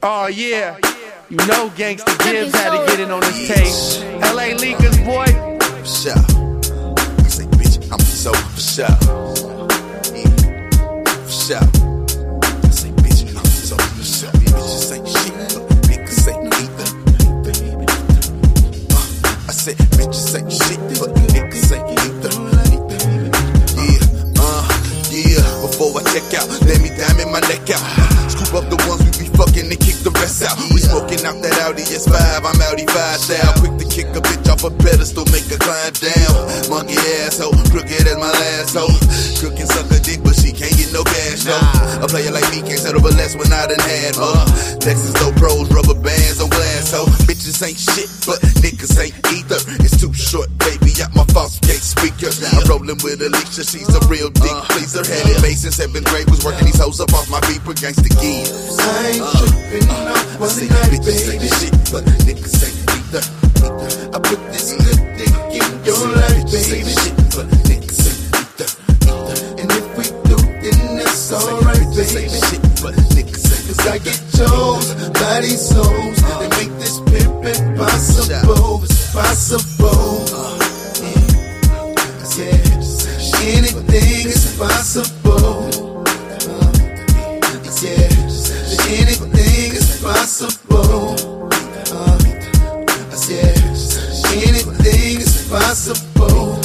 Oh yeah, you know Gangsta Gibbs had to get in on this tape. LA Leakers, boy. For sure. I say, bitch, I'm so for sure. Yeah, for sure. I say, bitch, I'm so for sure. Bitches ain't shit, but niggas ain't either. I said, bitches ain't shit, but niggas ain't either. Yeah, before I check out, let me diamond my neck out. Scoop up the ones we be fucking and kick the rest out. We smoking out that Audi S5, I'm Audi 5 style. Quick to kick a bitch off a pedestal, make her climb down. Monkey asshole, crooked as my last hoe. Cooking suck a dick, but she can't get no cash though. A player like me can't settle for less when I done had more. Texas low pros, rubber bands on glass hoe. Bitches ain't shit, but niggas ain't either. It's too short, baby, out my false gate speaker. I'm rolling with Alicia, she's a real dick pleaser. Had it made since 7th grade, was working these hoes up off my beeper. Gangsta Gibbs. I ain't trippin' off one night, bitches ain't baby. shit, but niggas ain't either. I put this good dick in your life, Bitches ain't baby. shit, but niggas ain't either. And if we do, then that's alright, Bitches baby. ain't shit, but niggas ain't Cause I get chose by these souls that make this pimpin' possible. It's possible. Yeah, anything is possible. Yeah, anything is possible. Yeah, anything is possible.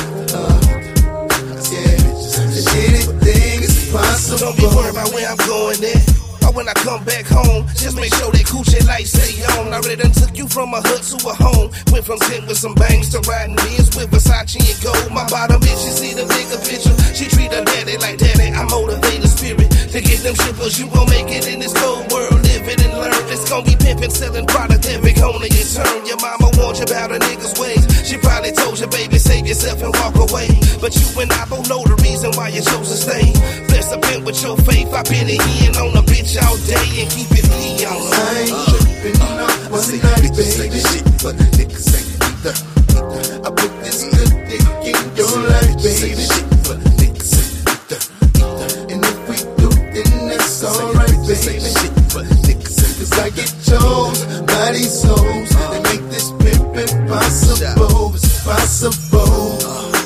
Yeah, anything is possible. Don't be worried about where I'm going there. Or when I come back home, just make sure that coochie lights stay on. I already done took you from a hood to a home. Went from tent with some bangs to riding Benz with Versace and gold. My bottom bitch, you see the bigger picture. She treat her daddy like daddy. I motivate the spirit to get them shippers. You gon' make it in this cold world, living and learn. It's gon' be pimping, selling product every corner you turn. Your mama warned you about a nigga's ways. She probably told you, baby, save yourself and walk away. But you and I both know the reason why you chose to stay. Bless a pimp with your faith. I been in on a bitch all day and keep it P on. I ain't trippin' off one night, bitches ain't baby. shit, but niggas ain't either. I put this good dick in your life, Bitches ain't baby. shit, but niggas ain't either. And if we do, then that's alright, Bitches ain't baby. shit, but niggas ain't Cause I get chose by these souls that make this pimpin' possible. It's possible.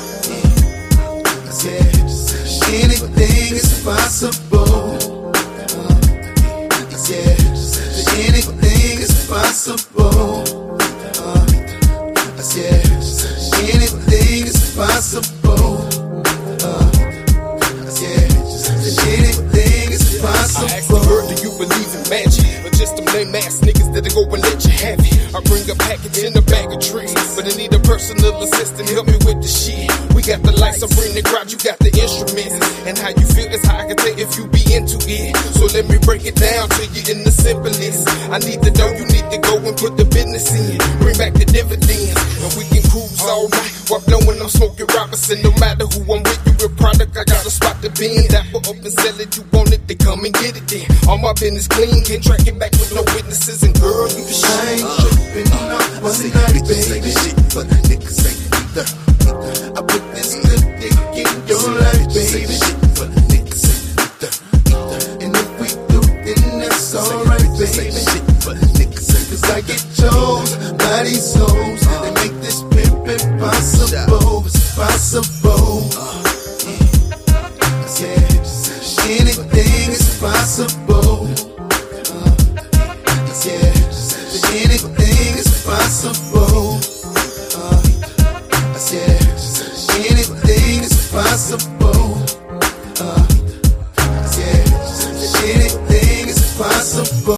Yeah, anything is possible. Yeah, anything is possible. Yeah, anything is possible. Yeah, anything is I asked the possible. girl, do you believe in magic? Or just them lame ass niggas that'll go and let you have it. I bring a package in a bag of trees, but I need a personal assistant, help me with the shit. We got the lights, I bring the crowd, you got the instruments. And how you feel is how I can tell if you be into it. So let me break it down to you in the simplest. I need to know, you need to go and put the business in. Bring back the dividends, and we can cruise all night while blowing, I'm smoking Robinson. No matter who I'm with, you a product, I got a spot to be in. Dapper up and sell it, you want it, then come and get it then. All my business clean, can't track it back with no witnesses. And girl, you the I shit. ain't trippin' off one night, bitches ain't baby. shit, but niggas ain't either. I put this good dick in your life, Bitches baby. ain't shit, but niggas ain't either. And if we do, then that's alright, Bitches ain't baby. shit, but niggas ain't Cause I get chose by these souls that make this pimpin' possible. It's possible. Yeah, anything is possible. Yeah, anything is possible. Yeah, anything is possible. Yeah, anything is possible.